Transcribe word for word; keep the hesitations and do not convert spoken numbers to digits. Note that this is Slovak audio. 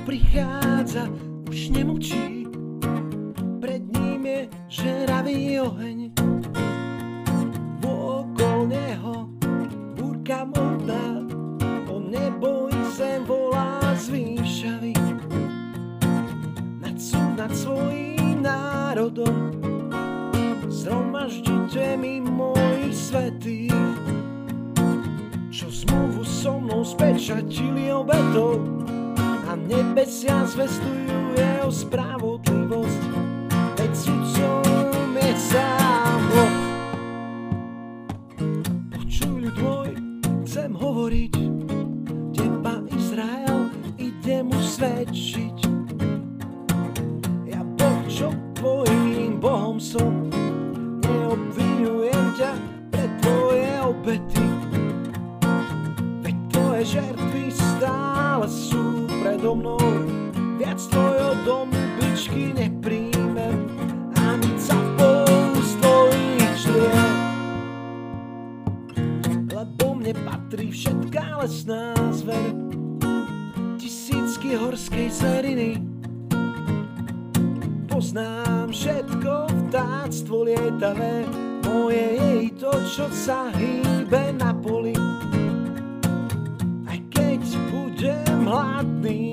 prichádza, už nemlčí, pred ním je žeravý oheň. Vôkol neho búrka modná, on nebojí zem, volá z výšavy. Nad súd nad svojím národom zhromaždite mi mojich svätých, čo zmluvu so mnou spečatili obetou a nebesia zvestujú jeho spravodlivosť, veď sudcom je sám Boh. Počuj ľud môj, chcem hovoriť, teba Izrael, ide mu svedčiť. Ja Boh, čo tvojím Bohom som, neobvinujem ťa pre tvoje obety, veď tvoje žertvy stále sú predo mnou. Viac tvojho domu bličky nepríjmem, ani capou z tvojich čriel. Lebo mne patrí všetká lesná zver, tisícky horskej zveriny. Poznám všetko vtáctvo lietavé, moje je i to, čo sa hýbe na poli. Aj keď budem hladný